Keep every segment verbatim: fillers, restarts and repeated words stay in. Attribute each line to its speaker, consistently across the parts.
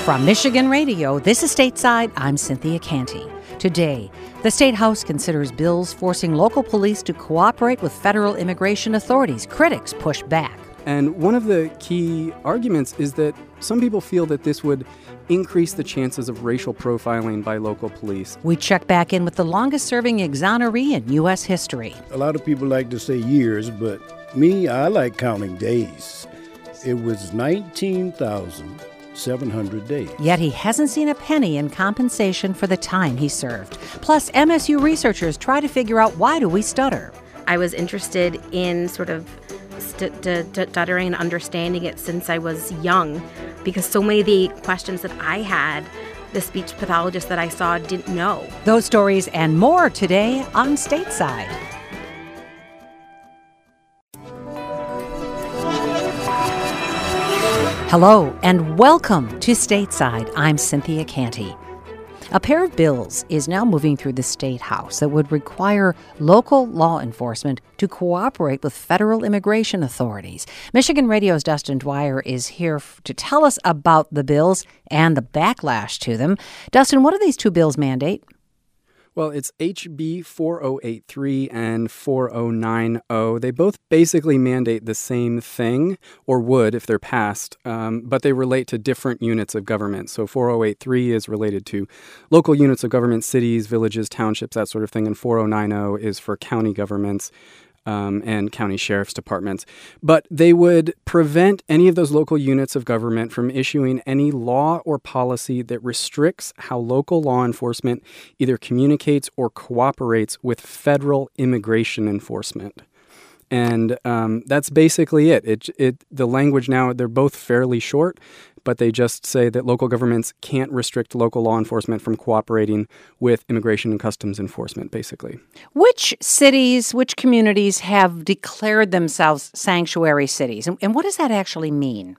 Speaker 1: From Michigan Radio, this is Stateside. I'm Cynthia Canty. Today, the State House considers bills forcing local police to cooperate with federal immigration authorities. Critics push back.
Speaker 2: And one of the key arguments is that some people feel that this would increase the chances of racial profiling by local police.
Speaker 1: We check back in with the longest-serving exoneree in U S history.
Speaker 3: A lot of people like to say years, but me, I like counting days. It was nineteen thousand seven hundred days.
Speaker 1: Yet he hasn't seen a penny in compensation for the time he served. Plus, M S U researchers try to figure out, why do we stutter?
Speaker 4: I was interested in sort of st- d- d- stuttering and understanding it since I was young, because so many of the questions that I had, the speech pathologist that I saw didn't know.
Speaker 1: Those stories and more today on Stateside. Hello and welcome to Stateside. I'm Cynthia Canty. A pair of bills is now moving through the State House that would require local law enforcement to cooperate with federal immigration authorities. Michigan Radio's Dustin Dwyer is here f- to tell us about the bills and the backlash to them. Dustin, what do these two bills mandate?
Speaker 2: Well, it's H B four oh eight three and four oh nine oh. They both basically mandate the same thing, or would if they're passed, um, but they relate to different units of government. So four oh eight three is related to local units of government, cities, villages, townships, that sort of thing, and four oh nine oh is for county governments. Um, and county sheriff's departments. But they would prevent any of those local units of government from issuing any law or policy that restricts how local law enforcement either communicates or cooperates with federal immigration enforcement. And um, that's basically it. It, it. The language now, they're both fairly short, but they just say that local governments can't restrict local law enforcement from cooperating with immigration and customs enforcement, basically.
Speaker 1: Which cities, which communities have declared themselves sanctuary cities? And, and what does that actually mean?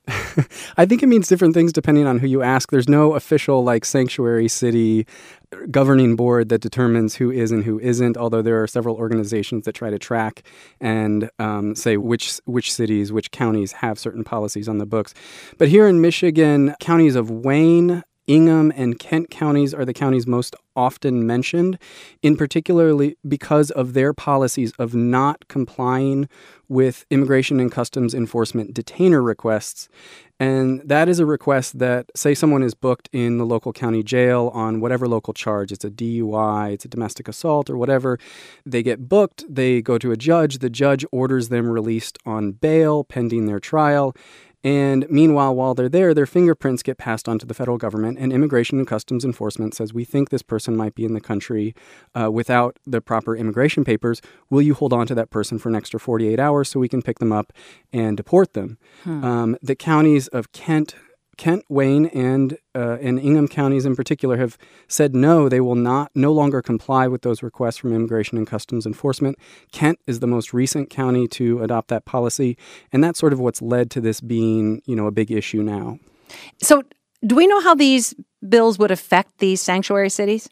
Speaker 2: I think it means different things depending on who you ask. There's no official, like, sanctuary city governing board that determines who is and who isn't, although there are several organizations that try to track and um, say which which cities, which counties have certain policies on the books. But here in Michigan, counties of Wayne, Ingham, and Kent counties are the counties most often mentioned, in particularly because of their policies of not complying with immigration and customs enforcement detainer requests. And that is a request that, say someone is booked in the local county jail on whatever local charge, it's a D U I, it's a domestic assault or whatever, they get booked, they go to a judge, the judge orders them released on bail pending their trial. And meanwhile, while they're there, their fingerprints get passed on to the federal government, and Immigration and Customs Enforcement says, we think this person might be in the country uh, without the proper immigration papers. Will you hold on to that person for an extra forty-eight hours so we can pick them up and deport them? Hmm. Um, the counties of Kent, Kent, Wayne, and uh, and Ingham counties in particular have said no, they will not no longer comply with those requests from Immigration and Customs Enforcement. Kent is the most recent county to adopt that policy, and that's sort of what's led to this being, you know, a big issue now.
Speaker 1: So, do we know how these bills would affect these sanctuary cities?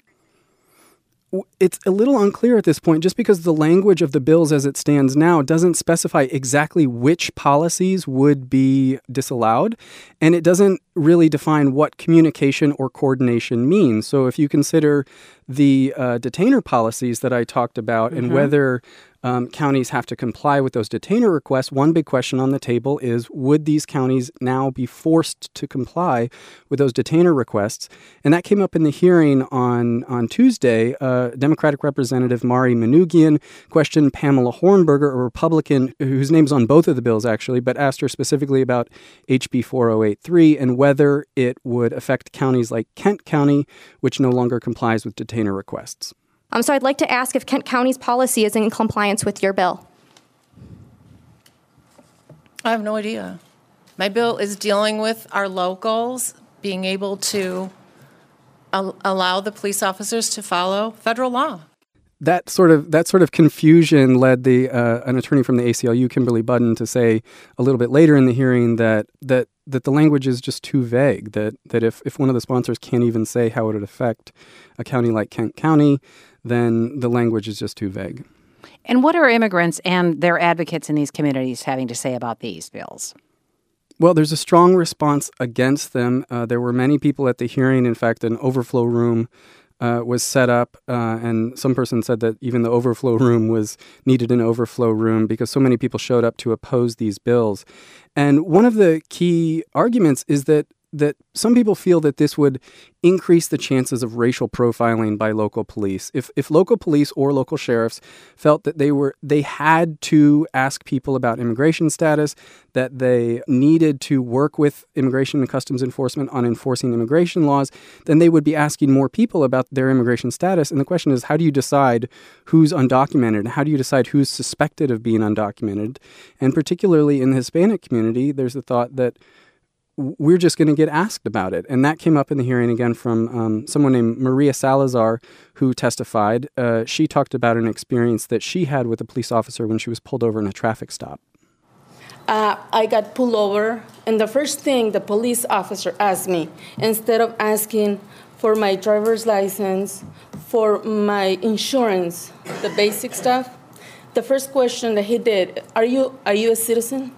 Speaker 2: It's a little unclear at this point, just because the language of the bills as it stands now doesn't specify exactly which policies would be disallowed, and it doesn't really define what communication or coordination means. So if you consider the uh, detainer policies that I talked about mm-hmm. and whether um, counties have to comply with those detainer requests, one big question on the table is, would these counties now be forced to comply with those detainer requests? And that came up in the hearing on, on Tuesday. Uh, Democratic Representative Mari Manoogian questioned Pamela Hornberger, a Republican whose name's on both of the bills, actually, but asked her specifically about H B four oh eight three and whether it would affect counties like Kent County, which no longer complies with detainer requests.
Speaker 5: Um, so I'd like to ask if Kent County's policy is in compliance with your bill.
Speaker 6: I have no idea. My bill is dealing with our locals being able to al- allow the police officers to follow federal law.
Speaker 2: That sort of that sort of confusion led the uh, an attorney from the A C L U, Kimberly Budden, to say a little bit later in the hearing that that that the language is just too vague. That that if, if one of the sponsors can't even say how it would affect a county like Kent County, then the language is just too vague.
Speaker 1: And what are immigrants and their advocates in these communities having to say about these bills?
Speaker 2: Well, there's a strong response against them. Uh, there were many people at the hearing. In fact, an overflow room uh, was set up, uh, and some person said that even the overflow room was needed an overflow room because so many people showed up to oppose these bills. And one of the key arguments is that that some people feel that this would increase the chances of racial profiling by local police. If if local police or local sheriffs felt that they were they had to ask people about immigration status, that they needed to work with Immigration and Customs Enforcement on enforcing immigration laws, then they would be asking more people about their immigration status. And the question is, how do you decide who's undocumented? How do you decide who's suspected of being undocumented? And particularly in the Hispanic community, there's the thought that we're just going to get asked about it. And that came up in the hearing again from um, someone named Maria Salazar, who testified. Uh, she talked about an experience that she had with a police officer when she was pulled over in a traffic stop.
Speaker 7: Uh, I got pulled over, and the first thing the police officer asked me, instead of asking for my driver's license, for my insurance, the basic stuff, the first question that he did, are you, are you a citizen?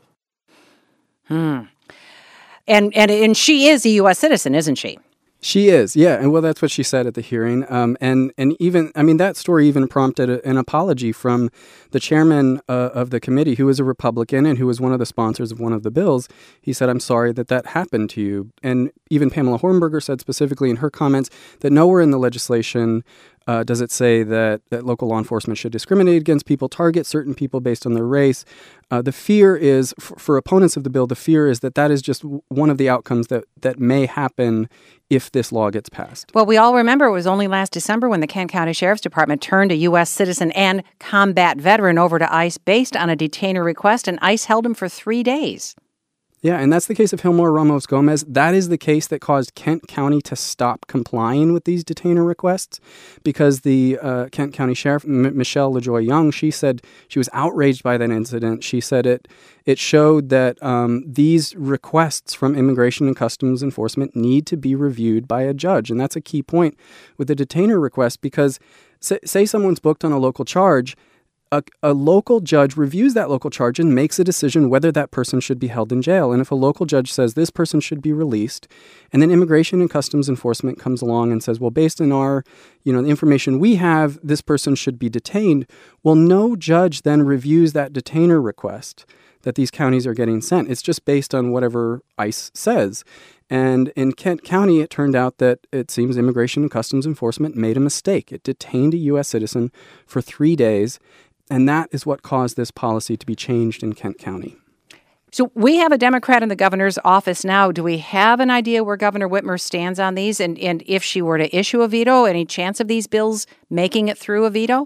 Speaker 1: Hmm. And, and and she is a U S citizen, isn't she?
Speaker 2: She is, yeah. And well, that's what she said at the hearing. Um, and, and even, I mean, that story even prompted a, an apology from the chairman uh, of the committee, who was a Republican and who was one of the sponsors of one of the bills. He said, I'm sorry that that happened to you. And even Pamela Hornberger said specifically in her comments that nowhere in the legislation Uh, does it say that, that local law enforcement should discriminate against people, target certain people based on their race? Uh, the fear is, f- for opponents of the bill, the fear is that that is just w- one of the outcomes that, that may happen if this law gets passed.
Speaker 1: Well, we all remember it was only last December when the Kent County Sheriff's Department turned a U S citizen and combat veteran over to ICE based on a detainer request, and ICE held him for three days.
Speaker 2: Yeah, and that's the case of Gilmore Ramos Gomez. That is the case that caused Kent County to stop complying with these detainer requests because the uh, Kent County Sheriff, M- Michelle LaJoy Young, she said she was outraged by that incident. She said it it showed that um, these requests from Immigration and Customs Enforcement need to be reviewed by a judge. And that's a key point with the detainer request because say, say someone's booked on a local charge, A, a local judge reviews that local charge and makes a decision whether that person should be held in jail. And if a local judge says this person should be released, and then Immigration and Customs Enforcement comes along and says, well, based on our, you know, the information we have, this person should be detained. Well, no judge then reviews that detainer request that these counties are getting sent. It's just based on whatever ICE says. And in Kent County, it turned out that it seems Immigration and Customs Enforcement made a mistake. It detained a U S citizen for three days. And that is what caused this policy to be changed in Kent County.
Speaker 1: So we have a Democrat in the governor's office now. Do we have an idea where Governor Whitmer stands on these? And, and if she were to issue a veto, any chance of these bills making it through a veto?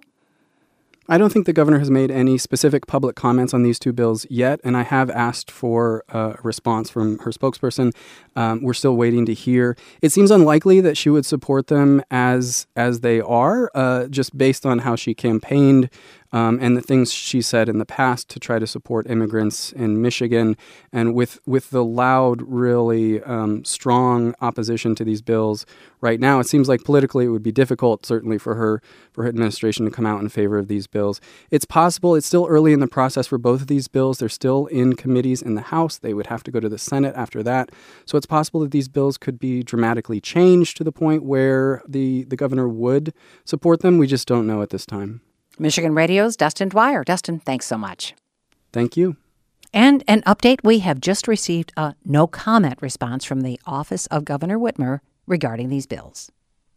Speaker 2: I don't think the governor has made any specific public comments on these two bills yet, and I have asked for a response from her spokesperson. Um, we're still waiting to hear. It seems unlikely that she would support them as as they are, uh, just based on how she campaigned um, and the things she said in the past to try to support immigrants in Michigan. And with, with the loud, really um, strong opposition to these bills right now, it seems like politically it would be difficult, certainly for her, for her administration to come out in favor of these bills. It's possible. It's still early in the process for both of these bills. They're still in committees in the House. They would have to go to the Senate after that. So it's possible that these bills could be dramatically changed to the point where the, the governor would support them. We just don't know at this time.
Speaker 1: Michigan Radio's Dustin Dwyer. Dustin, thanks so much.
Speaker 2: Thank you.
Speaker 1: And an update, we have just received a no comment response from the Office of Governor Whitmer regarding these bills.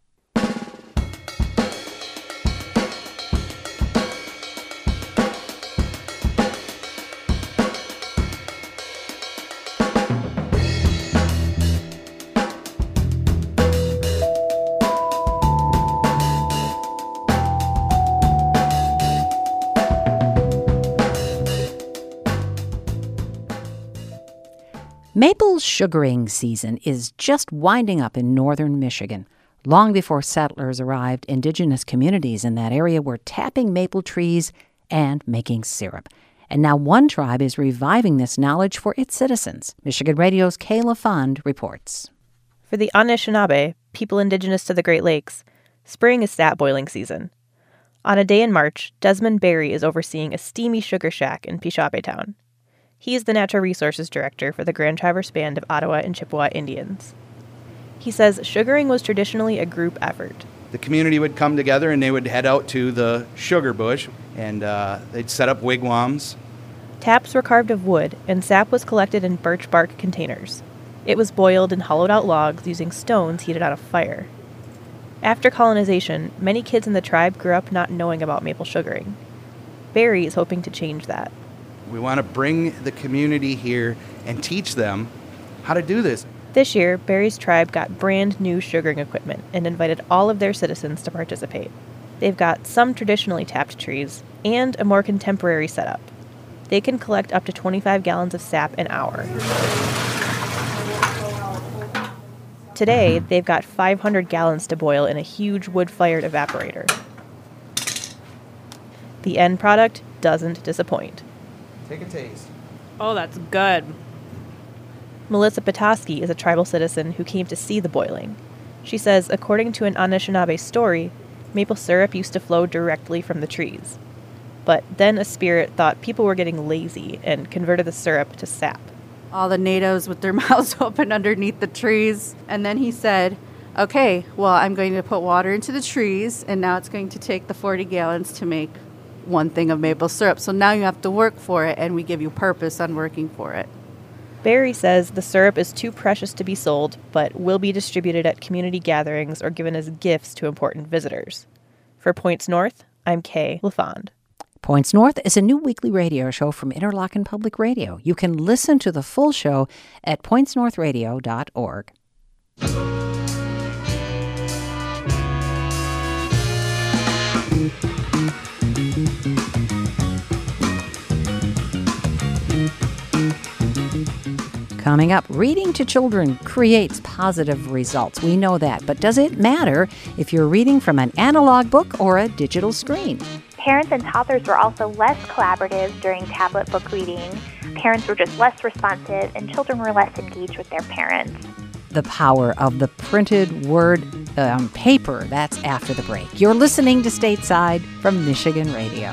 Speaker 1: Maple sugaring season is just winding up in northern Michigan. Long before settlers arrived, indigenous communities in that area were tapping maple trees and making syrup. And now one tribe is reviving this knowledge for its citizens. Michigan Radio's Kayla Fond reports.
Speaker 8: For the Anishinaabe, people indigenous to the Great Lakes, spring is stat boiling season. On a day in March, Desmond Berry is overseeing a steamy sugar shack in Pishobe Town. He is the Natural Resources Director for the Grand Traverse Band of Ottawa and Chippewa Indians. He says sugaring was traditionally a group effort.
Speaker 9: The community would come together and they would head out to the sugar bush, and uh, they'd set up wigwams.
Speaker 8: Taps were carved of wood, and sap was collected in birch bark containers. It was boiled in hollowed-out logs using stones heated on a fire. After colonization, many kids in the tribe grew up not knowing about maple sugaring. Barry is hoping to change that.
Speaker 9: We want to bring the community here and teach them how to do this.
Speaker 8: This year, Barry's tribe got brand new sugaring equipment and invited all of their citizens to participate. They've got some traditionally tapped trees and a more contemporary setup. They can collect up to twenty-five gallons of sap an hour. Today, they've got five hundred gallons to boil in a huge wood-fired evaporator. The end product doesn't disappoint.
Speaker 9: Take a taste.
Speaker 10: Oh, that's good.
Speaker 8: Melissa Petoskey is a tribal citizen who came to see the boiling. She says, according to an Anishinaabe story, maple syrup used to flow directly from the trees. But then a spirit thought people were getting lazy and converted the syrup to sap.
Speaker 10: All the natives with their mouths open underneath the trees. And then he said, okay, well, I'm going to put water into the trees, and now it's going to take the forty gallons to make one thing of maple syrup. So now you have to work for it, and we give you purpose on working for it.
Speaker 8: Barry says the syrup is too precious to be sold, but will be distributed at community gatherings or given as gifts to important visitors. For Points North, I'm Kay LaFond.
Speaker 1: Points North is a new weekly radio show from Interlochen Public Radio. You can listen to the full show at points north radio dot org. Coming up, reading to children creates positive results. We know that. But does it matter if you're reading from an analog book or a digital screen?
Speaker 11: Parents and toddlers were also less collaborative during tablet book reading. Parents were just less responsive, and children were less engaged with their parents.
Speaker 1: The power of the printed word um, paper. That's after the break. You're listening to Stateside from Michigan Radio.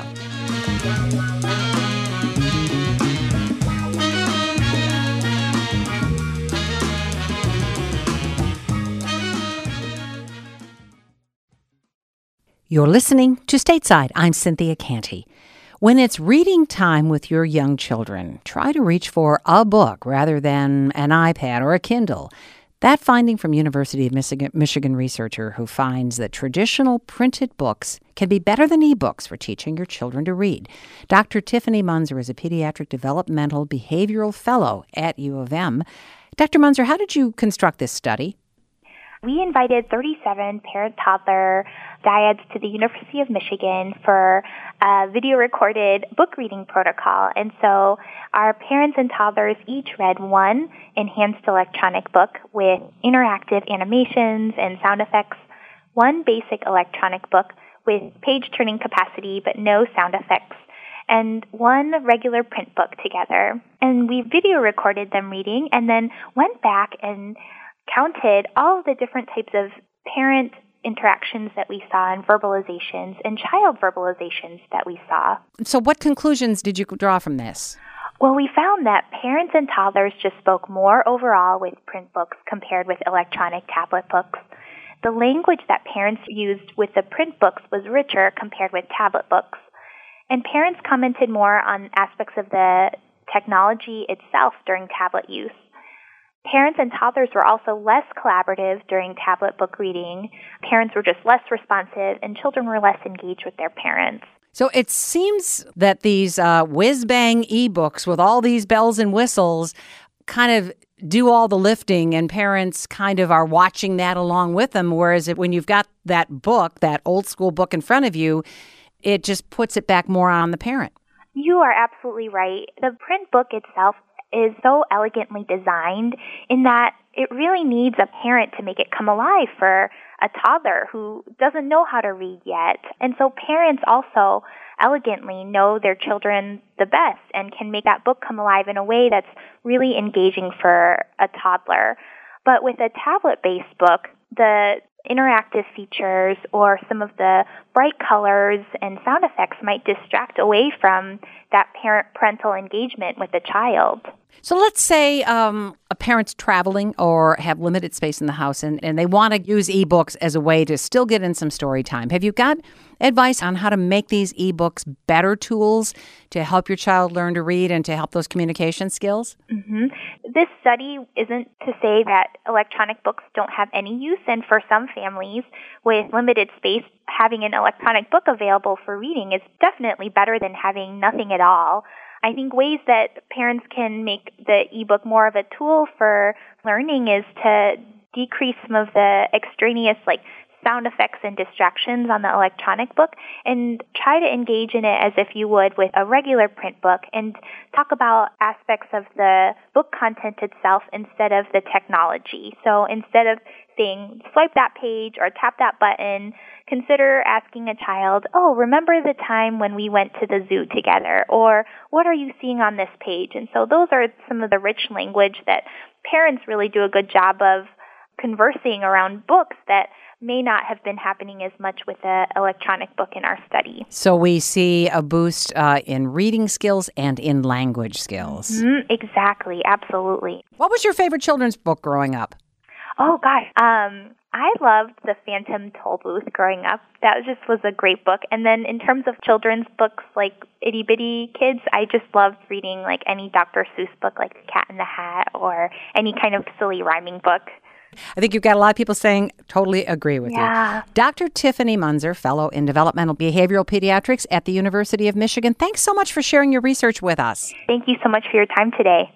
Speaker 1: You're listening to Stateside. I'm Cynthia Canty. When it's reading time with your young children, try to reach for a book rather than an iPad or a Kindle. That finding from University of Michigan, Michigan researcher who finds that traditional printed books can be better than ebooks for teaching your children to read. Doctor Tiffany Munzer is a pediatric developmental behavioral fellow at U of M. Doctor Munzer, how did you construct this study?
Speaker 11: We invited thirty-seven parent-toddler dyads to the University of Michigan for a video-recorded book reading protocol. And so our parents and toddlers each read one enhanced electronic book with interactive animations and sound effects, one basic electronic book with page-turning capacity but no sound effects, and one regular print book together. And we video-recorded them reading and then went back and counted all of the different types of parent interactions that we saw and verbalizations and child verbalizations that we saw.
Speaker 1: So what conclusions did you draw from this?
Speaker 11: Well, we found that parents and toddlers just spoke more overall with print books compared with electronic tablet books. The language that parents used with the print books was richer compared with tablet books. And parents commented more on aspects of the technology itself during tablet use. Parents and toddlers were also less collaborative during tablet book reading. Parents were just less responsive, and children were less engaged with their parents.
Speaker 1: So it seems that these uh, whiz-bang ebooks with all these bells and whistles kind of do all the lifting, and parents kind of are watching that along with them, whereas when you've got that book, that old-school book in front of you, it just puts it back more on the parent.
Speaker 11: You are absolutely right. The print book itself is so elegantly designed in that it really needs a parent to make it come alive for a toddler who doesn't know how to read yet. And so parents also elegantly know their children the best and can make that book come alive in a way that's really engaging for a toddler. But with a tablet-based book, the interactive features or some of the bright colors and sound effects might distract away from that parent parental engagement with the child.
Speaker 1: So let's say um, a parent's traveling or have limited space in the house and, and they want to use ebooks as a way to still get in some story time. Have you got advice on how to make these ebooks better tools to help your child learn to read and to help those communication skills?
Speaker 11: Mm-hmm. This study isn't to say that electronic books don't have any use, and for some families with limited space, having an electronic book available for reading is definitely better than having nothing at all. I think ways that parents can make the ebook more of a tool for learning is to decrease some of the extraneous, like, sound effects and distractions on the electronic book and try to engage in it as if you would with a regular print book and talk about aspects of the book content itself instead of the technology. So instead of saying, swipe that page or tap that button, consider asking a child, oh, remember the time when we went to the zoo together? Or what are you seeing on this page? And so those are some of the rich language that parents really do a good job of conversing around books that may not have been happening as much with the electronic book in our study.
Speaker 1: So we see a boost uh, in reading skills and in language skills.
Speaker 11: Mm-hmm, exactly, absolutely.
Speaker 1: What was your favorite children's book growing up?
Speaker 11: Oh, gosh. Um, I loved The Phantom Tollbooth growing up. That just was a great book. And then in terms of children's books like Itty Bitty Kids, I just loved reading like any Doctor Seuss book like The Cat in the Hat or any kind of silly rhyming book.
Speaker 1: I think you've got a lot of people saying, totally agree with
Speaker 11: yeah.
Speaker 1: you. Doctor Tiffany Munzer, Fellow in Developmental Behavioral Pediatrics at the University of Michigan. Thanks so much for sharing your research with us.
Speaker 11: Thank you so much for your time today.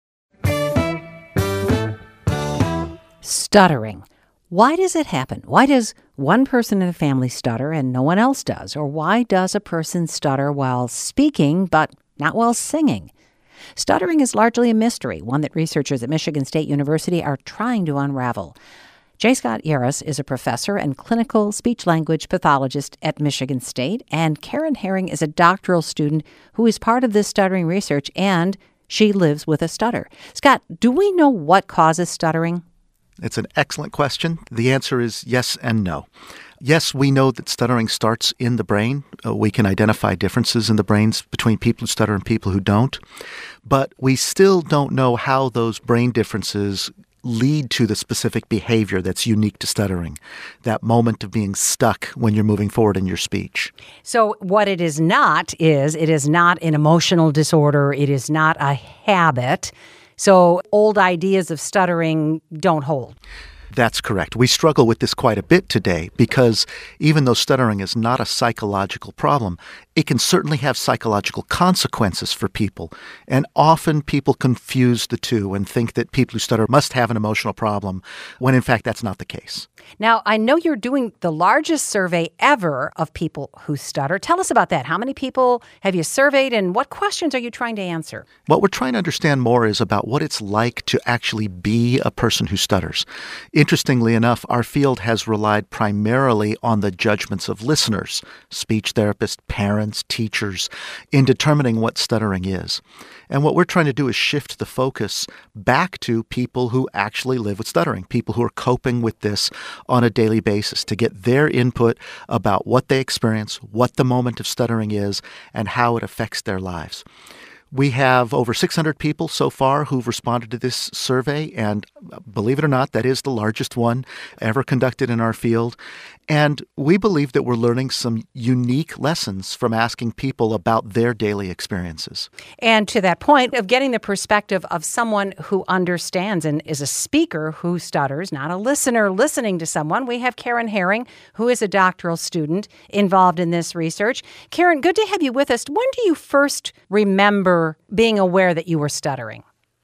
Speaker 1: Stuttering. Why does it happen? Why does one person in a family stutter and no one else does? Or why does a person stutter while speaking but not while singing? Stuttering is largely a mystery, one that researchers at Michigan State University are trying to unravel. J. Scott Yaras is a professor and clinical speech-language pathologist at Michigan State, and Karen Herring is a doctoral student who is part of this stuttering research, and she lives with a stutter. Scott, do we know what causes stuttering?
Speaker 12: It's an excellent question. The answer is yes and no. Yes, we know that stuttering starts in the brain. Uh, we can identify differences in the brains between people who stutter and people who don't. But we still don't know how those brain differences lead to the specific behavior that's unique to stuttering, that moment of being stuck when you're moving forward in your speech.
Speaker 1: So what it is not is it is not an emotional disorder. It is not a habit. So old ideas of stuttering don't hold.
Speaker 12: That's correct. We struggle with this quite a bit today because even though stuttering is not a psychological problem, it can certainly have psychological consequences for people. And often people confuse the two and think that people who stutter must have an emotional problem, when in fact that's not the case.
Speaker 1: Now, I know you're doing the largest survey ever of people who stutter. Tell us about that. How many people have you surveyed and what questions are you trying to answer?
Speaker 12: What we're trying to understand more is about what it's like to actually be a person who stutters. Interestingly enough, our field has relied primarily on the judgments of listeners, speech therapists, parents, teachers, in determining what stuttering is. And what we're trying to do is shift the focus back to people who actually live with stuttering, people who are coping with this on a daily basis, to get their input about what they experience, what the moment of stuttering is, and how it affects their lives. We have over six hundred people so far who've responded to this survey, and believe it or not, that is the largest one ever conducted in our field. And we believe that we're learning some unique lessons from asking people about their daily experiences.
Speaker 1: And to that point of getting the perspective of someone who understands and is a speaker who stutters, not a listener listening to someone, we have Karen Herring, who is a doctoral student involved in this research. Karen, good to have you with us. When do you first remember being aware that you were stuttering?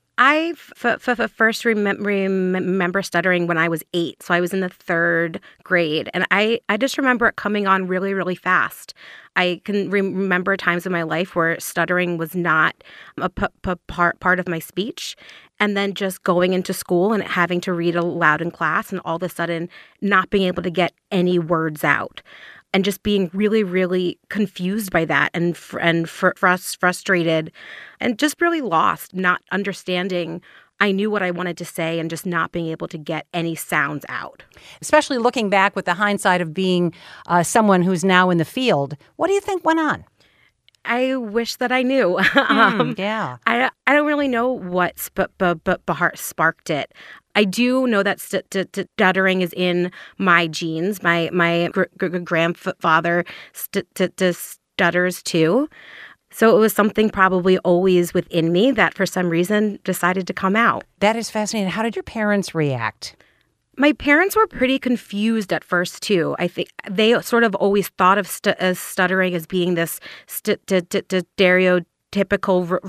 Speaker 4: I f- f- first rem- remember stuttering when I was eight. So I was in the third grade. And I, I just remember it coming on really, really fast. I can re- remember times in my life where stuttering was not a p- p- part, part of my speech. And then just going into school and having to read aloud in class and all of a sudden not being able to get any words out. And just being really, really confused by that and fr- and fr- frust- frustrated and just really lost, not understanding. I knew what I wanted to say and just not being able to get any sounds out.
Speaker 1: Especially looking back with the hindsight of being uh, someone who's now in the field, what do you think went on?
Speaker 4: I wish that I knew.
Speaker 1: Hmm,
Speaker 4: um,
Speaker 1: yeah.
Speaker 4: I, I don't really know what sp- b- b- b- sparked it. I do know that st- t- t- stuttering is in my genes. My my gr- gr- grandfather st- t- t- stutters too. So it was something probably always within me that for some reason decided to come out.
Speaker 1: That is fascinating. How did your parents react?
Speaker 4: My parents were pretty confused at first, too. I think they sort of always thought of st- as stuttering as being this st- t- t- t- stereotypical r-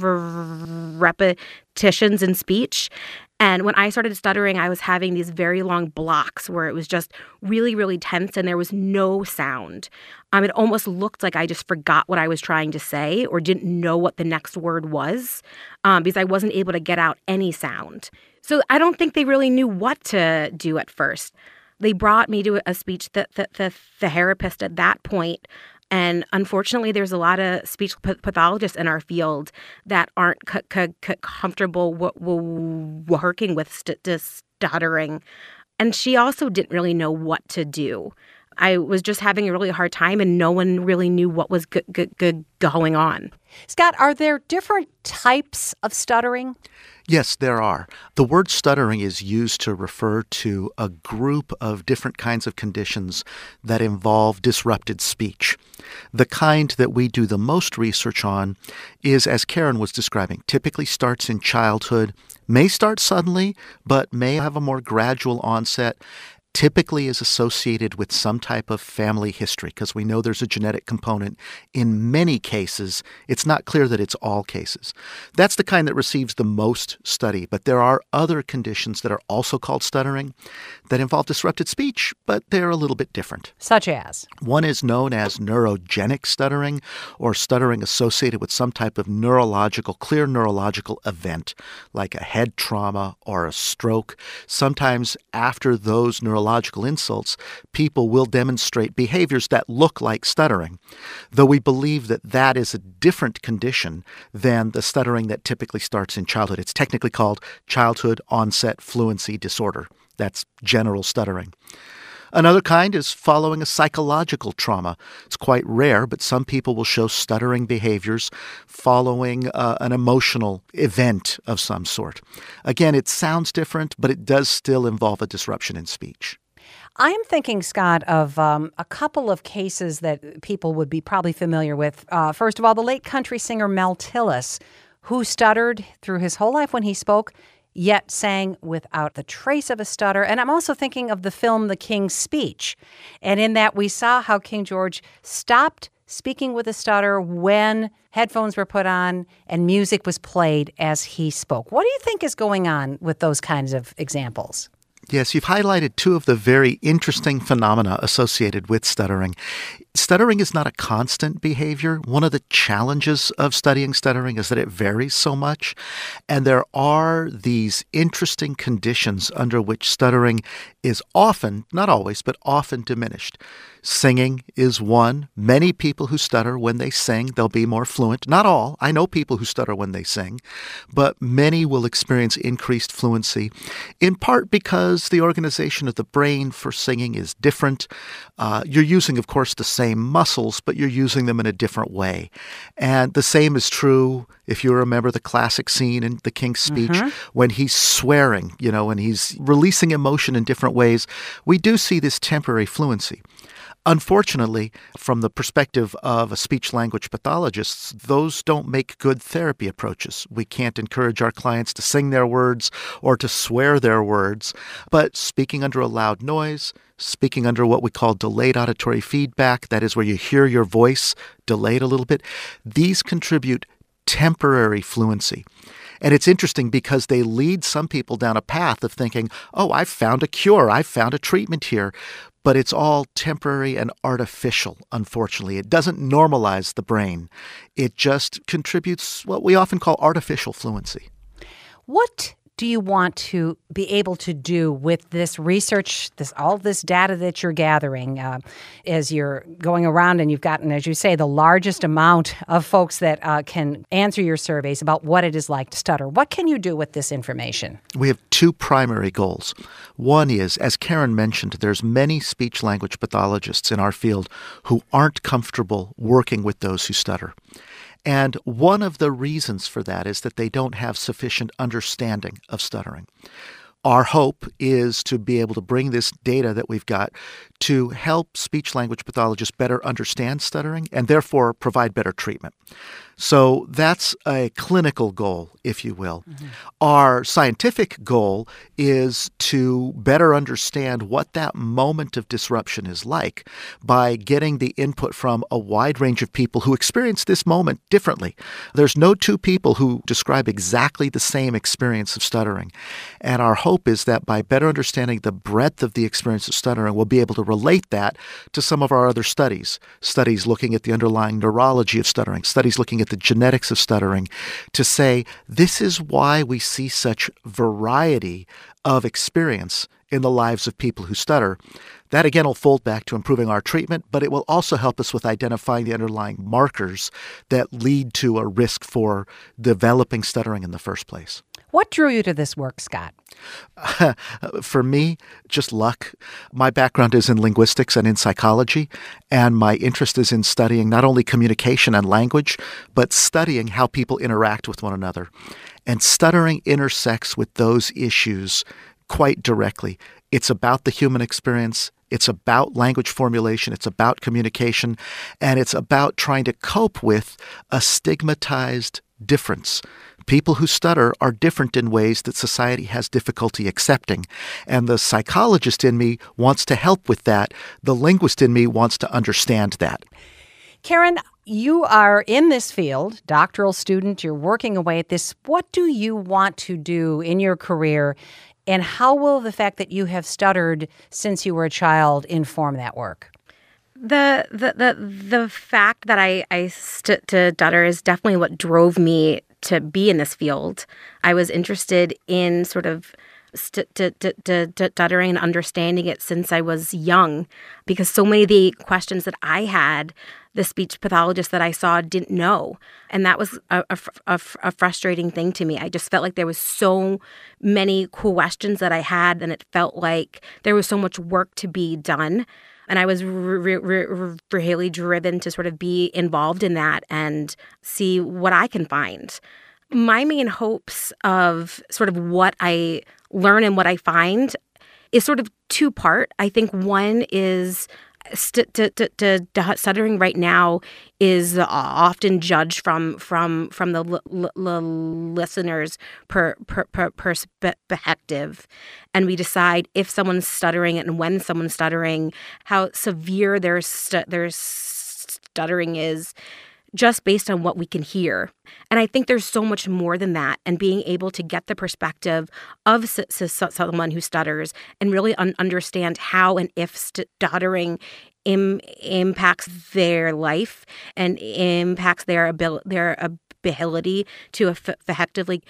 Speaker 4: r- repetitions in speech. And when I started stuttering, I was having these very long blocks where it was just really, really tense and there was no sound. Um, it almost looked like I just forgot what I was trying to say or didn't know what the next word was um, because I wasn't able to get out any sound. So I don't think they really knew what to do at first. They brought me to a speech th- th- th- therapist at that point. And unfortunately, there's a lot of speech p- pathologists in our field that aren't c- c- c- comfortable w- w- working with st- stuttering. And she also didn't really know what to do. I was just having a really hard time and no one really knew what was g- g- g- going on.
Speaker 1: Scott, are there different types of stuttering?
Speaker 12: Yes, there are. The word stuttering is used to refer to a group of different kinds of conditions that involve disrupted speech. The kind that we do the most research on is, as Karen was describing, typically starts in childhood, may start suddenly, but may have a more gradual onset, typically is associated with some type of family history because we know there's a genetic component in many cases. It's not clear that it's all cases. That's the kind that receives the most study, but there are other conditions that are also called stuttering that involve disrupted speech, but they're a little bit different.
Speaker 1: Such as?
Speaker 12: One is known as neurogenic stuttering, or stuttering associated with some type of neurological, clear neurological event, like a head trauma or a stroke. Sometimes after those neurological neurological insults, people will demonstrate behaviors that look like stuttering, though we believe that that is a different condition than the stuttering that typically starts in childhood. It's technically called childhood onset fluency disorder. That's general stuttering. Another kind is following a psychological trauma. It's quite rare, but some people will show stuttering behaviors following uh, an emotional event of some sort. Again, it sounds different, but it does still involve a disruption in speech.
Speaker 1: I am thinking, Scott, of um, a couple of cases that people would be probably familiar with. Uh, first of all, the late country singer Mel Tillis, who stuttered through his whole life when he spoke, yet sang without the trace of a stutter. And I'm also thinking of the film The King's Speech. And in that, we saw how King George stopped speaking with a stutter when headphones were put on and music was played as he spoke. What do you think is going on with those kinds of examples?
Speaker 12: Yes, you've highlighted two of the very interesting phenomena associated with stuttering. Stuttering is not a constant behavior. One of the challenges of studying stuttering is that it varies so much. And there are these interesting conditions under which stuttering is often, not always, but often diminished. Singing is one. Many people who stutter when they sing, they'll be more fluent. Not all. I know people who stutter when they sing, but many will experience increased fluency, in part because the organization of the brain for singing is different. Uh, you're using, of course, the same muscles, but you're using them in a different way. And the same is true if you remember the classic scene in The King's Speech, mm-hmm. when he's swearing, you know, and he's releasing emotion in different ways. We do see this temporary fluency. Unfortunately, from the perspective of a speech-language pathologist, those don't make good therapy approaches. We can't encourage our clients to sing their words or to swear their words, but speaking under a loud noise, speaking under what we call delayed auditory feedback, that is where you hear your voice delayed a little bit, these contribute temporary fluency. And it's interesting because they lead some people down a path of thinking, oh, I've found a cure, I've found a treatment here. But it's all temporary and artificial, unfortunately. It doesn't normalize the brain. It just contributes what we often call artificial fluency.
Speaker 1: What do you want to be able to do with this research, this all this data that you're gathering uh, as you're going around and you've gotten, as you say, the largest amount of folks that uh, can answer your surveys about what it is like to stutter? What can you do with this information?
Speaker 12: We have two primary goals. One is, as Karen mentioned, there's many speech-language pathologists in our field who aren't comfortable working with those who stutter. And one of the reasons for that is that they don't have sufficient understanding of stuttering. Our hope is to be able to bring this data that we've got to help speech-language pathologists better understand stuttering and therefore provide better treatment. So that's a clinical goal, if you will. Mm-hmm. Our scientific goal is to better understand what that moment of disruption is like by getting the input from a wide range of people who experience this moment differently. There's no two people who describe exactly the same experience of stuttering. And our hope is that by better understanding the breadth of the experience of stuttering, we'll be able to relate that to some of our other studies, studies looking at the underlying neurology of stuttering, studies looking at the genetics of stuttering, to say this is why we see such variety of experience in the lives of people who stutter. That again will fold back to improving our treatment, but it will also help us with identifying the underlying markers that lead to a risk for developing stuttering in the first place.
Speaker 1: What drew you to this work, Scott?
Speaker 12: For me, just luck. My background is in linguistics and in psychology, and my interest is in studying not only communication and language, but studying how people interact with one another. And stuttering intersects with those issues quite directly. It's about the human experience. It's about language formulation. It's about communication. And it's about trying to cope with a stigmatized difference. People who stutter are different in ways that society has difficulty accepting. And the psychologist in me wants to help with that. The linguist in me wants to understand that.
Speaker 1: Karen, you are in this field, doctoral student, you're working away at this. What do you want to do in your career, and how will the fact that you have stuttered since you were a child inform that work?
Speaker 4: The the the, the fact that I, I st- to stutter is definitely what drove me to be in this field. I was interested in sort of st- st- st- st- stuttering and understanding it since I was young, because so many of the questions that I had, the speech pathologist that I saw didn't know. And that was a, a, a, a frustrating thing to me. I just felt like there was so many questions that I had, and it felt like there was so much work to be done. And I was re- re- re- really driven to sort of be involved in that and see what I can find. My main hopes of sort of what I learn and what I find is sort of two-part. I think one is st- t- t- t- stuttering right now is often judged from from from the l- l- listener's per, per, per perspective, and we decide if someone's stuttering and when someone's stuttering, how severe their st- their stuttering is, just based on what we can hear. And I think there's so much more than that, and being able to get the perspective of s- s- someone who stutters and really un- understand how and if stuttering im- impacts their life and impacts their abil- their ability to eff- effectively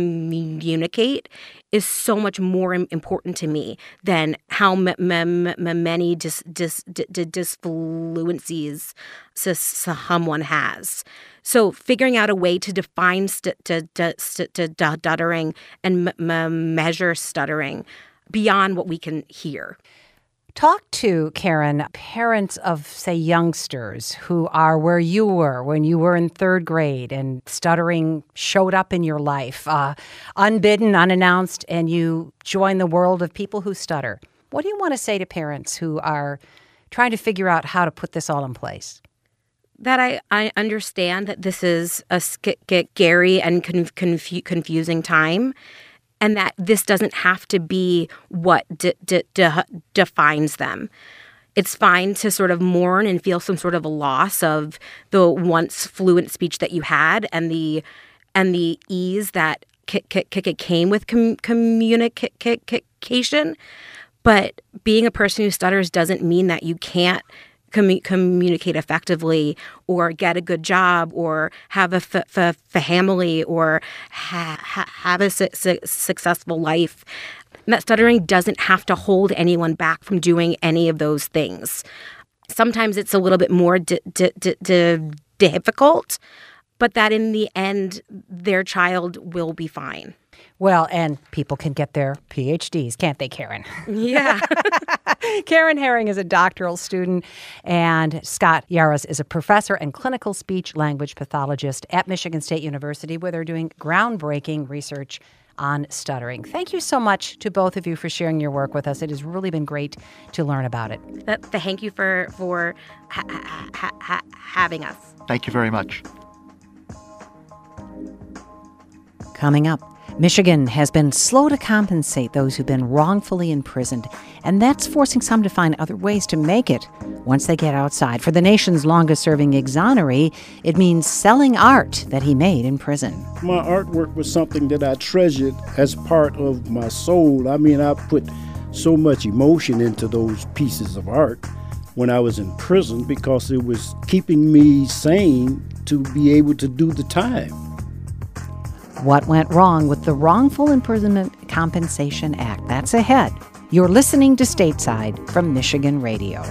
Speaker 4: communicate is so much more important to me than how m- m- m- many dis- dis- dis- disfluencies someone has. So figuring out a way to define st- to, to, st- to stuttering and m- m- measure stuttering beyond what we can hear.
Speaker 1: Talk to, Karen, parents of, say, youngsters who are where you were when you were in third grade and stuttering showed up in your life, uh, unbidden, unannounced, and you joined the world of people who stutter. What do you want to say to parents who are trying to figure out how to put this all in place?
Speaker 4: That I, I understand that this is a scary and conf- confu- confusing time, and that this doesn't have to be what de- de- de- defines them. It's fine to sort of mourn and feel some sort of a loss of the once fluent speech that you had and the and the ease that c- c- c- came with com- communication. But being a person who stutters doesn't mean that you can't commu- communicate effectively or get a good job or have a f- f- family or ha- ha- have a su- su- successful life. That stuttering doesn't have to hold anyone back from doing any of those things. Sometimes it's a little bit more d- d- d- d- difficult, but that in the end, their child will be fine.
Speaker 1: Well, and people can get their P H Ds, can't they, Karen?
Speaker 4: Yeah.
Speaker 1: Karen Herring is a doctoral student, and Scott Yaros is a professor and clinical speech language pathologist at Michigan State University, where they're doing groundbreaking research on stuttering. Thank you so much to both of you for sharing your work with us. It has really been great to learn about it.
Speaker 4: That, thank you for, for ha- ha- ha- having us.
Speaker 12: Thank you very much.
Speaker 1: Coming up, Michigan has been slow to compensate those who've been wrongfully imprisoned, and that's forcing some to find other ways to make it once they get outside. For the nation's longest-serving exoneree, it means selling art that he made in prison.
Speaker 3: My artwork was something that I treasured as part of my soul. I mean, I put so much emotion into those pieces of art when I was in prison because it was keeping me sane to be able to do the time.
Speaker 1: What went wrong with the Wrongful Imprisonment Compensation Act? That's ahead. You're listening to Stateside from Michigan Radio.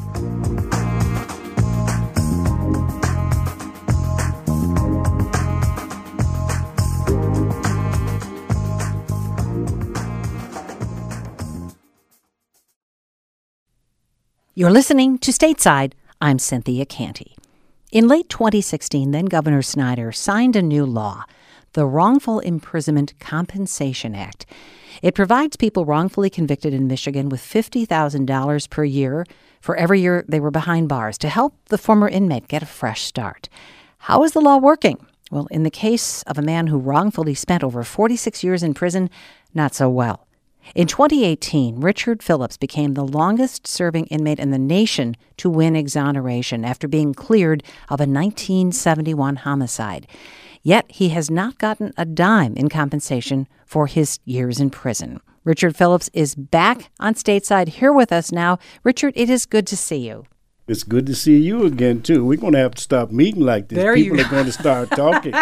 Speaker 1: You're listening to Stateside. I'm Cynthia Canty. In late twenty sixteen, then Governor Snyder signed a new law, the Wrongful Imprisonment Compensation Act. It provides people wrongfully convicted in Michigan with fifty thousand dollars per year for every year they were behind bars to help the former inmate get a fresh start. How is the law working? Well, in the case of a man who wrongfully spent over forty-six years in prison, not so well. In twenty eighteen, Richard Phillips became the longest-serving inmate in the nation to win exoneration after being cleared of a nineteen seventy-one homicide. Yet he has not gotten a dime in compensation for his years in prison. Richard Phillips is back on Stateside here with us now. Richard, it is good to see you.
Speaker 3: It's good to see you again, too. We're going to have to stop meeting like this.
Speaker 1: There
Speaker 3: People
Speaker 1: you
Speaker 3: are going to start talking.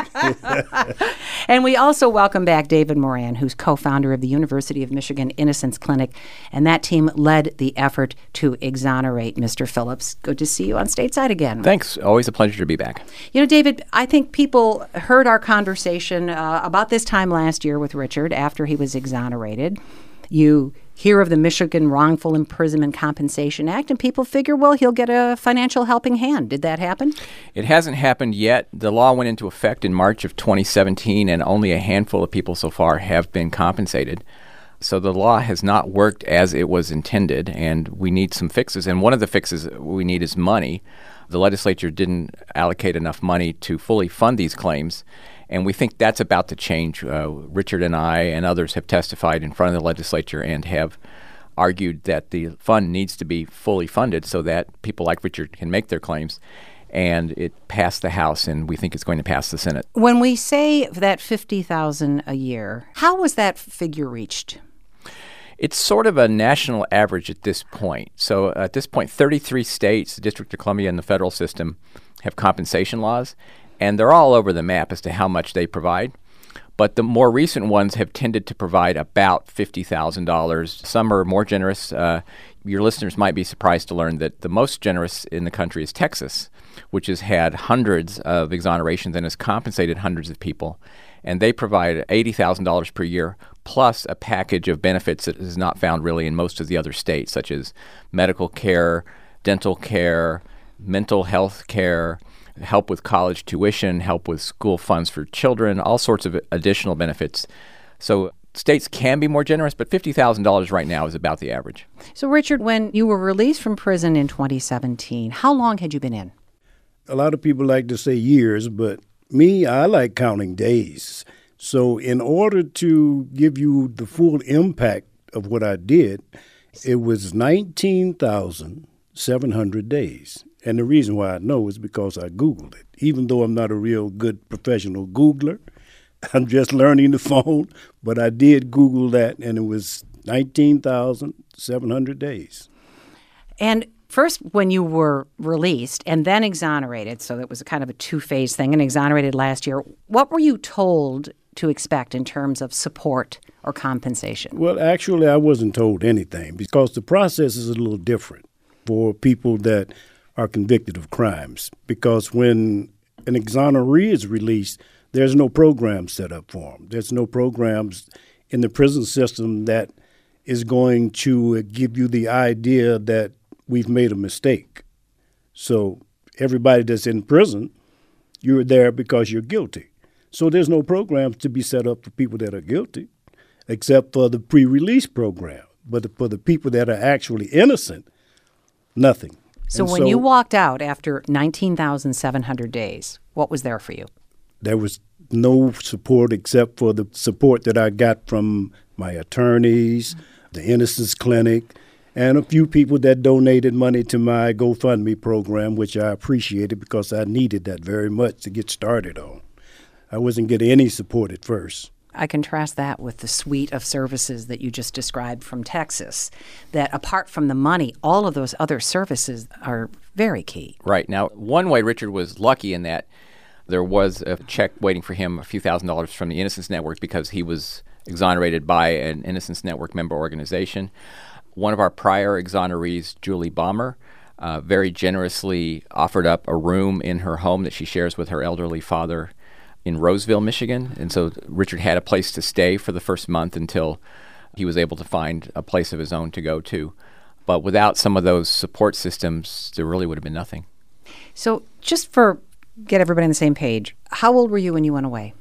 Speaker 1: And we also welcome back David Moran, who's co-founder of the University of Michigan Innocence Clinic, and that team led the effort to exonerate Mister Phillips. Good to see you on Stateside again.
Speaker 13: Thanks. Always a pleasure to be back.
Speaker 1: You know, David, I think people heard our conversation uh, about this time last year with Richard after he was exonerated. You hear of the Michigan Wrongful Imprisonment Compensation Act, and people figure, well, he'll get a financial helping hand. Did that happen?
Speaker 13: It hasn't happened yet. The law went into effect in March of twenty seventeen, and only a handful of people so far have been compensated. So the law has not worked as it was intended, and we need some fixes. And one of the fixes we need is money. The legislature didn't allocate enough money to fully fund these claims, and we think that's about to change. Uh, Richard and I and others have testified in front of the legislature and have argued that the fund needs to be fully funded so that people like Richard can make their claims. And it passed the House, and we think it's going to pass the Senate.
Speaker 1: When we say that fifty thousand dollars a year, how was that figure reached?
Speaker 13: It's sort of a national average at this point. So at this point, thirty-three states, the District of Columbia, and the federal system have compensation laws, and they're all over the map as to how much they provide. But the more recent ones have tended to provide about fifty thousand dollars. Some are more generous. Uh, your listeners might be surprised to learn that the most generous in the country is Texas, which has had hundreds of exonerations and has compensated hundreds of people. And they provide eighty thousand dollars per year, plus a package of benefits that is not found really in most of the other states, such as medical care, dental care, mental health care, help with college tuition, help with school funds for children, all sorts of additional benefits. So states can be more generous, but fifty thousand dollars right now is about the average.
Speaker 1: So, Richard, when you were released from prison in twenty seventeen, how long had you been in?
Speaker 3: A lot of people like to say years, but me, I like counting days. So in order to give you the full impact of what I did, it was nineteen thousand seven hundred days. And the reason why I know is because I Googled it. Even though I'm not a real good professional Googler, I'm just learning the phone, but I did Google that, and it was nineteen thousand seven hundred days.
Speaker 1: And First, when you were released and then exonerated, so it was a kind of a two-phase thing, and exonerated last year, what were you told to expect in terms of support or compensation?
Speaker 3: Well, actually, I wasn't told anything because the process is a little different for people that are convicted of crimes. Because when an exoneree is released, there's no program set up for them. There's no programs in the prison system that is going to give you the idea that we've made a mistake. So everybody that's in prison, you're there because you're guilty. So there's no programs to be set up for people that are guilty, except for the pre-release program. But for the people that are actually innocent, nothing.
Speaker 1: So
Speaker 3: and
Speaker 1: when
Speaker 3: so
Speaker 1: you walked out after nineteen thousand seven hundred days, what was there for you?
Speaker 3: There was no support except for the support that I got from my attorneys, the Innocence Clinic, and a few people that donated money to my GoFundMe program, which I appreciated because I needed that very much to get started on. I wasn't getting any support at first.
Speaker 1: I contrast that with the suite of services that you just described from Texas, that apart from the money, all of those other services are very key.
Speaker 13: Right. Now, one way Richard was lucky in that there was a check waiting for him, a few thousand dollars from the Innocence Network, because he was exonerated by an Innocence Network member organization. One of our prior exonerees, Julie Balmer, uh, very generously offered up a room in her home that she shares with her elderly father in Roseville, Michigan. And so Richard had a place to stay for the first month until he was able to find a place of his own to go to. But without some of those support systems, there really would have been nothing.
Speaker 1: So just for get everybody on the same page, how old were you when you went away?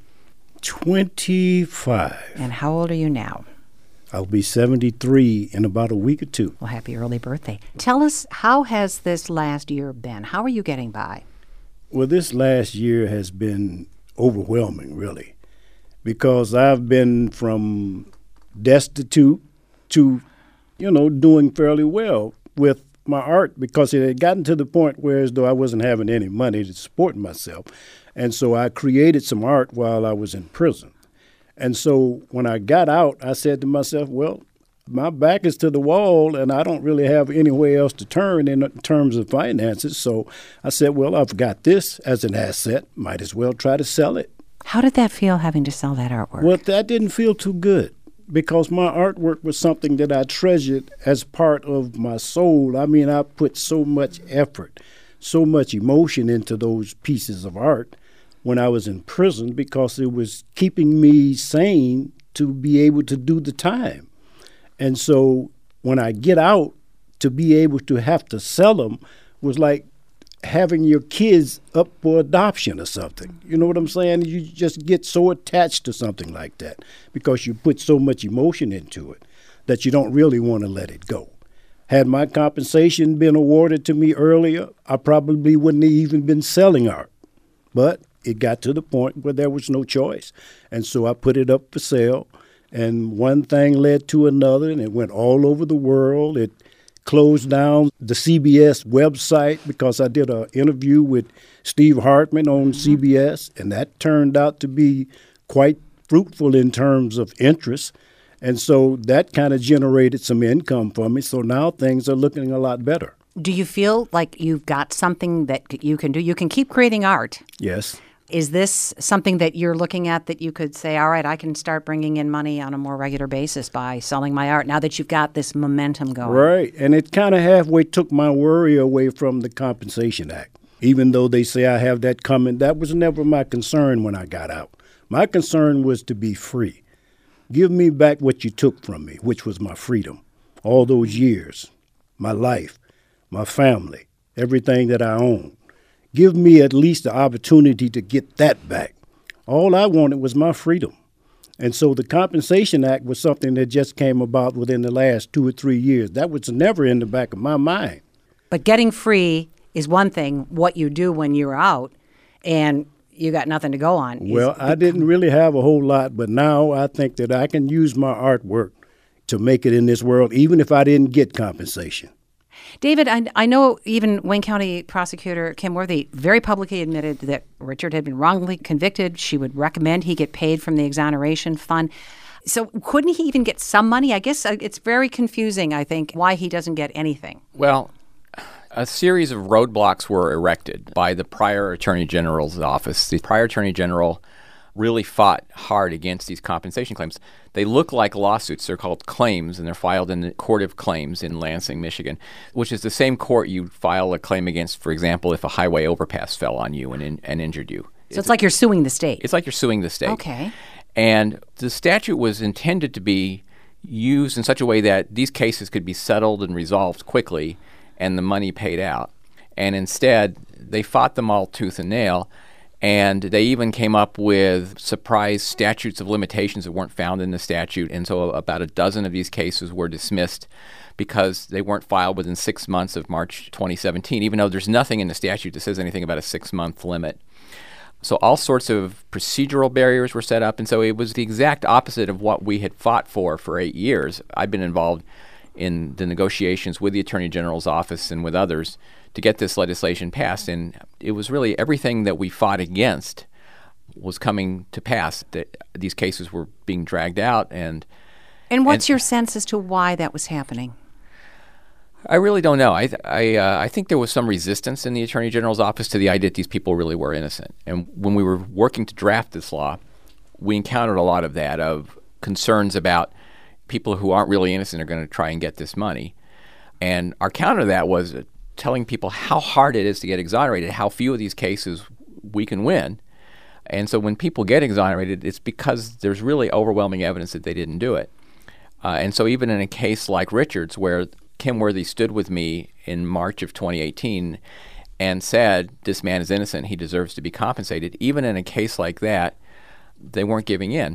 Speaker 3: twenty-five.
Speaker 1: And how old are you now?
Speaker 3: I'll be seventy-three in about a week or two.
Speaker 1: Well, happy early birthday. Tell us, how has this last year been? How are you getting by?
Speaker 3: Well, this last year has been overwhelming, really, because I've been from destitute to, you know, doing fairly well with my art, because it had gotten to the point where as though I wasn't having any money to support myself. And so I created some art while I was in prison. And so when I got out, I said to myself, well, my back is to the wall and I don't really have anywhere else to turn in terms of finances. So I said, well, I've got this as an asset. Might as well try to sell it.
Speaker 1: How did that feel, having to sell that artwork?
Speaker 3: Well, that didn't feel too good because my artwork was something that I treasured as part of my soul. I mean, I put so much effort, so much emotion into those pieces of art when I was in prison because it was keeping me sane to be able to do the time. And so when I get out, to be able to have to sell them was like having your kids up for adoption or something. You know what I'm saying? You just get so attached to something like that because you put so much emotion into it that you don't really want to let it go. Had my compensation been awarded to me earlier, I probably wouldn't have even been selling art. But it got to the point where there was no choice. And so I put it up for sale. And one thing led to another, and it went all over the world. It closed down the C B S website because I did an interview with Steve Hartman on mm-hmm. C B S, and that turned out to be quite fruitful in terms of interest. And so that kind of generated some income for me. So now things are looking a lot better.
Speaker 1: Do you feel like you've got something that you can do? You can keep creating art.
Speaker 3: Yes.
Speaker 1: Is this something that you're looking at that you could say, all right, I can start bringing in money on a more regular basis by selling my art now that you've got this momentum going?
Speaker 3: Right. And it kind of halfway took my worry away from the Compensation Act. Even though they say I have that coming, that was never my concern when I got out. My concern was to be free. Give me back what you took from me, which was my freedom. All those years, my life, my family, everything that I own. Give me at least the opportunity to get that back. All I wanted was my freedom. And so the Compensation Act was something that just came about within the last two or three years. That was never in the back of my mind.
Speaker 1: But getting free is one thing, what you do when you're out and you got nothing to go on.
Speaker 3: Well, I didn't really have a whole lot, but now I think that I can use my artwork to make it in this world, even if I didn't get compensation.
Speaker 1: David, I, I know even Wayne County Prosecutor Kim Worthy very publicly admitted that Richard had been wrongly convicted. She would recommend he get paid from the exoneration fund. So couldn't he even get some money? I guess it's very confusing, I think, why he doesn't get anything.
Speaker 13: Well, A series of roadblocks were erected by the prior Attorney General's office. The prior Attorney General really fought hard against these compensation claims. They look like lawsuits. They're called claims, and they're filed in the Court of Claims in Lansing, Michigan, which is the same court you file a claim against, for example, if a highway overpass fell on you and, in, and injured you.
Speaker 1: So
Speaker 13: it's,
Speaker 1: it's like you're suing the state.
Speaker 13: It's like you're suing the state.
Speaker 1: Okay.
Speaker 13: And the statute was intended to be used in such a way that these cases could be settled and resolved quickly and the money paid out. And instead, they fought them all tooth and nail. And they even came up with surprise statutes of limitations that weren't found in the statute. And so about a dozen of these cases were dismissed because they weren't filed within six months of March twenty seventeen, even though there's nothing in the statute that says anything about a six-month limit. So all sorts of procedural barriers were set up. And so it was the exact opposite of what we had fought for for eight years. I've been involved in the negotiations with the Attorney General's office and with others to get this legislation passed. And it was really everything that we fought against was coming to pass, that these cases were being dragged out. And
Speaker 1: and what's
Speaker 13: and
Speaker 1: your sense as to why that was happening?
Speaker 13: I really don't know. I I, uh, I think there was some resistance in the Attorney General's office to the idea that these people really were innocent. And when we were working to draft this law, we encountered a lot of that, of concerns about people who aren't really innocent are going to try and get this money. And our counter to that was telling people how hard it is to get exonerated, how few of these cases we can win. And so when people get exonerated, it's because there's really overwhelming evidence that they didn't do it. Uh, and so even in a case like Richard's, where Kim Worthy stood with me in March of twenty eighteen and said, this man is innocent, he deserves to be compensated, even in a case like that, they weren't giving in.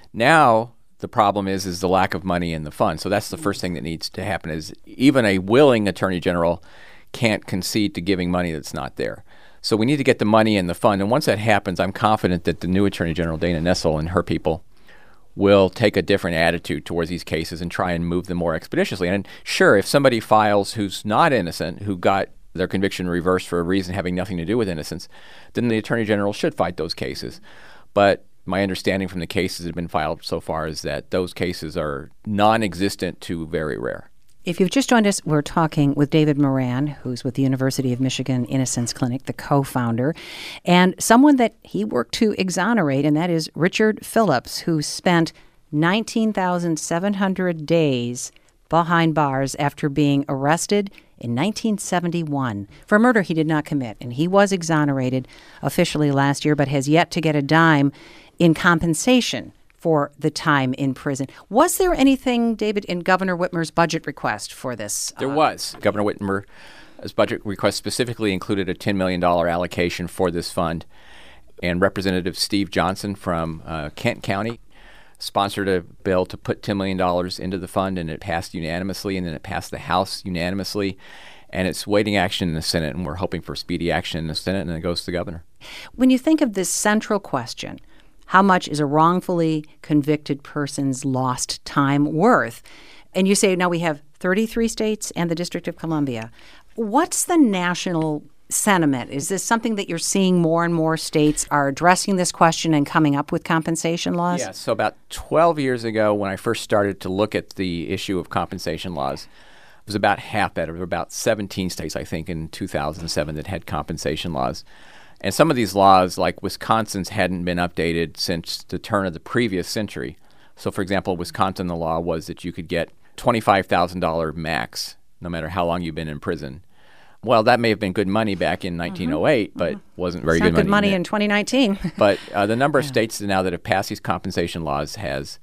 Speaker 13: Now, the problem is is the lack of money in the fund. So that's the first thing that needs to happen, is even a willing Attorney General can't concede to giving money that's not there. So we need to get the money in the fund. And once that happens, I'm confident that the new Attorney General, Dana Nessel, and her people will take a different attitude towards these cases and try and move them more expeditiously. And sure, if somebody files who's not innocent, who got their conviction reversed for a reason having nothing to do with innocence, then the Attorney General should fight those cases. But my understanding from the cases that have been filed so far is that those cases are non-existent to very rare.
Speaker 1: If you've just joined us, we're talking with David Moran, who's with the University of Michigan Innocence Clinic, the co-founder, and someone that he worked to exonerate, and that is Richard Phillips, who spent nineteen thousand seven hundred days behind bars after being arrested in nineteen seventy-one for a murder he did not commit. And he was exonerated officially last year, but has yet to get a dime in compensation for the time in prison. Was there anything, David, in Governor Whitmer's budget request for this?
Speaker 13: There uh, was. Governor Whitmer's budget request specifically included a ten million dollars allocation for this fund. And Representative Steve Johnson from uh, Kent County sponsored a bill to put ten million dollars into the fund, and it passed unanimously, and then it passed the House unanimously. And it's waiting action in the Senate, and we're hoping for speedy action in the Senate, and then it goes to the governor.
Speaker 1: When you think of this central question, how much is a wrongfully convicted person's lost time worth? And you say now we have thirty-three states and the District of Columbia. What's the national sentiment? Is this something that you're seeing more and more states are addressing this question and coming up with compensation laws?
Speaker 13: Yeah, so about twelve years ago when I first started to look at the issue of compensation laws, it was about half that. There were about seventeen states, I think, in two thousand seven that had compensation laws. And some of these laws, like Wisconsin's, hadn't been updated since the turn of the previous century. So, for example, Wisconsin, the law was that you could get twenty-five thousand dollars max, no matter how long you've been in prison. Well, that may have been good money back in nineteen oh eight, mm-hmm. but mm-hmm. wasn't very
Speaker 1: it's
Speaker 13: good
Speaker 1: not good
Speaker 13: money,
Speaker 1: money in twenty nineteen.
Speaker 13: But uh, the number of
Speaker 1: yeah.
Speaker 13: states now that have passed these compensation laws has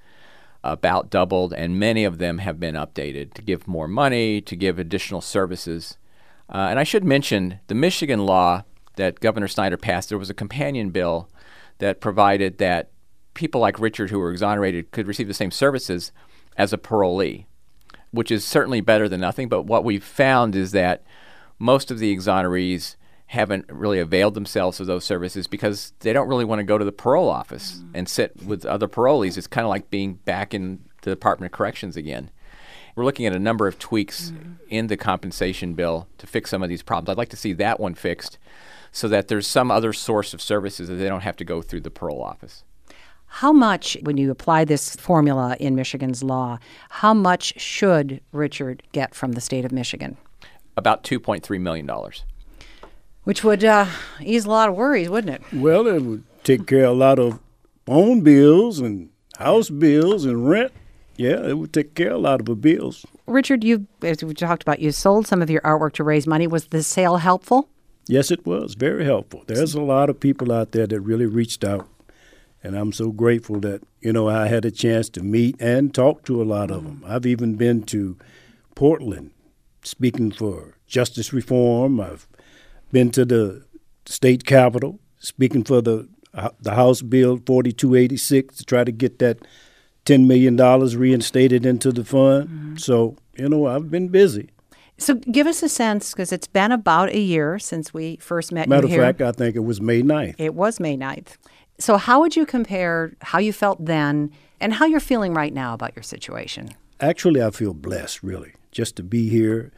Speaker 13: about doubled, and many of them have been updated to give more money, to give additional services. Uh, and I should mention the Michigan law that Governor Snyder passed. There was a companion bill that provided that people like Richard who were exonerated could receive the same services as a parolee, which is certainly better than nothing. But what we've found is that most of the exonerees haven't really availed themselves of those services because they don't really want to go to the parole office mm. and sit with other parolees. It's kind of like being back in the Department of Corrections again. We're looking at a number of tweaks mm. in the compensation bill to fix some of these problems. I'd like to see that one fixed so that there's some other source of services that they don't have to go through the parole office.
Speaker 1: How much, when you apply this formula in Michigan's law, how much should Richard get from the state of Michigan?
Speaker 13: about two point three million dollars.
Speaker 1: Which would uh, ease a lot of worries, wouldn't it?
Speaker 3: Well, it would take care of a lot of phone bills and house bills and rent. Yeah, it would take care of a lot of the bills.
Speaker 1: Richard, you, as we talked about, you sold some of your artwork to raise money. Was the sale helpful?
Speaker 3: Yes, it was. Very helpful. There's a lot of people out there that really reached out. And I'm so grateful that, you know, I had a chance to meet and talk to a lot of them. I've even been to Portland speaking for justice reform. I've been to the state capitol speaking for the uh, the House Bill forty-two eighty-six to try to get that ten million dollars reinstated into the fund. Mm-hmm. So, you know, I've been busy.
Speaker 1: So give us a sense, because it's been about a year since we first met
Speaker 3: Matter
Speaker 1: you here.
Speaker 3: Matter of fact, I think it was May ninth.
Speaker 1: It was May ninth. So how would you compare how you felt then and how you're feeling right now about your situation?
Speaker 3: Actually, I feel blessed, really, just to be here,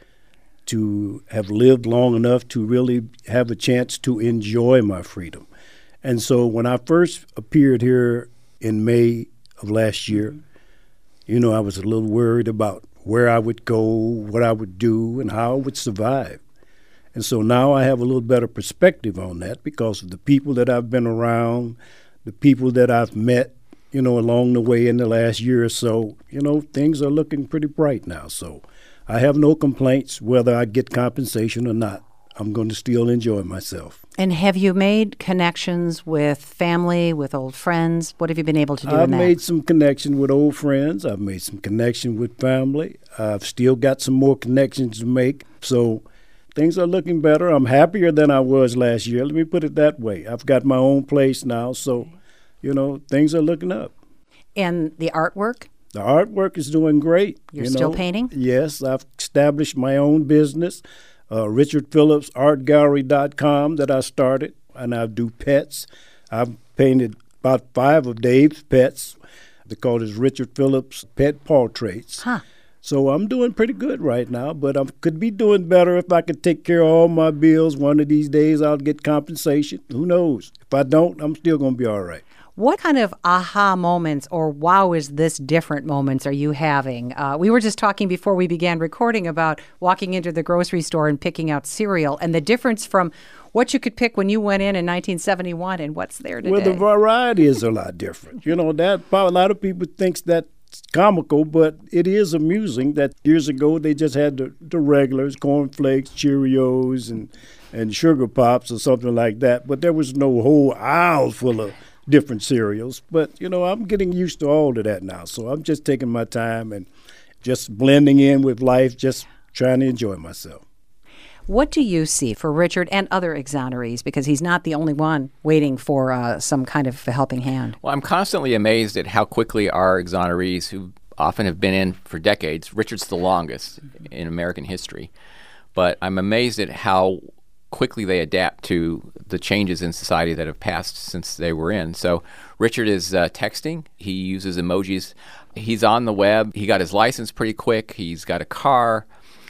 Speaker 3: to have lived long enough to really have a chance to enjoy my freedom. And so when I first appeared here in May of last year, you know, I was a little worried about where I would go, what I would do, and how I would survive. And so now I have a little better perspective on that because of the people that I've been around, the people that I've met, you know, along the way in the last year or so. You know, things are looking pretty bright now. So I have no complaints whether I get compensation or not. I'm going to still enjoy myself.
Speaker 1: And have you made connections with family, with old friends? What have you been able to do
Speaker 3: I've
Speaker 1: in that?
Speaker 3: made some connection with old friends. I've made some connection with family. I've still got some more connections to make. So things are looking better. I'm happier than I was last year. Let me put it that way. I've got my own place now. So, you know, things are looking up.
Speaker 1: And the artwork?
Speaker 3: The artwork is doing great.
Speaker 1: You're
Speaker 3: you
Speaker 1: still
Speaker 3: know.
Speaker 1: painting?
Speaker 3: Yes. I've established my own business. Uh, Richard Phillips Art Gallery dot com that I started, and I do pets. I've painted about five of Dave's pets. They call it Richard Phillips Pet Portraits.
Speaker 1: Huh.
Speaker 3: So I'm doing pretty good right now, but I could be doing better if I could take care of all my bills. One of these days I'll get compensation. Who knows? If I don't, I'm still going to be all right.
Speaker 1: What kind of aha moments or wow, is this different moments are you having? Uh, we were just talking before we began recording about walking into the grocery store and picking out cereal and the difference from what you could pick when you went in in nineteen seventy-one and what's there today.
Speaker 3: Well, the variety is a lot different. You know, that a lot of people think that's comical, but it is amusing that years ago they just had the, the regulars, cornflakes, Cheerios, and, and Sugar Pops or something like that. But there was no whole aisle full of different cereals. But, you know, I'm getting used to all of that now. So I'm just taking my time and just blending in with life, just trying to enjoy myself.
Speaker 1: What do you see for Richard and other exonerees? Because he's not the only one waiting for uh, some kind of a helping hand.
Speaker 13: Well, I'm constantly amazed at how quickly our exonerees, who often have been in for decades, Richard's the longest in American history, but I'm amazed at how quickly they adapt to the changes in society that have passed since they were in. So Richard is uh, texting. He uses emojis. He's on the web. He got his license pretty quick. He's got a car.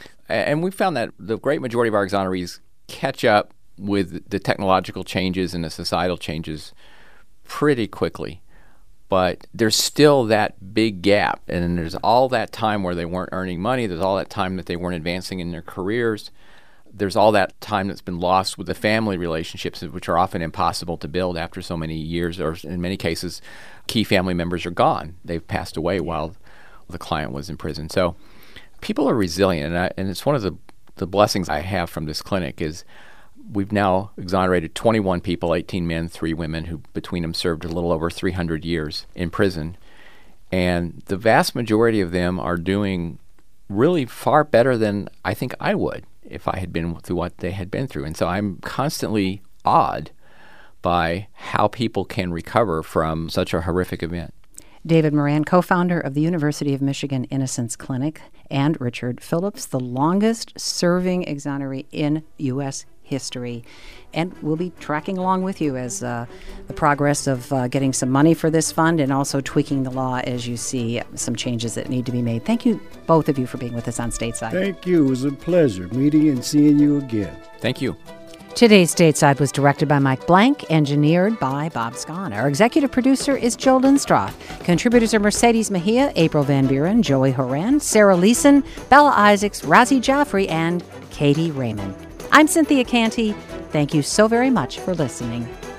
Speaker 13: And we found that the great majority of our exonerees catch up with the technological changes and the societal changes pretty quickly. But there's still that big gap. And there's all that time where they weren't earning money. There's all that time that they weren't advancing in their careers. There's all that time that's been lost with the family relationships, which are often impossible to build after so many years, or in many cases, key family members are gone. They've passed away while the client was in prison. So people are resilient, and, I, and it's one of the, the blessings I have from this clinic is we've now exonerated twenty-one people, eighteen men, three women, who between them served a little over three hundred years in prison. And the vast majority of them are doing really far better than I think I would if I had been through what they had been through. And so I'm constantly awed by how people can recover from such a horrific event.
Speaker 1: David Moran, co-founder of the University of Michigan Innocence Clinic, and Richard Phillips, the longest-serving exoneree in U S history. And we'll be tracking along with you as uh, the progress of uh, getting some money for this fund and also tweaking the law as you see some changes that need to be made. Thank you, both of you, for being with us on Stateside.
Speaker 3: Thank you. It was a pleasure meeting and seeing you again.
Speaker 13: Thank you.
Speaker 1: Today's Stateside was directed by Mike Blank, engineered by Bob Scott. Our executive producer is Joe Lindstrath. Contributors are Mercedes Mejia, April Van Buren, Joey Horan, Sarah Leeson, Bella Isaacs, Razi Jaffrey, and Katie Raymond. I'm Cynthia Canty. Thank you so very much for listening.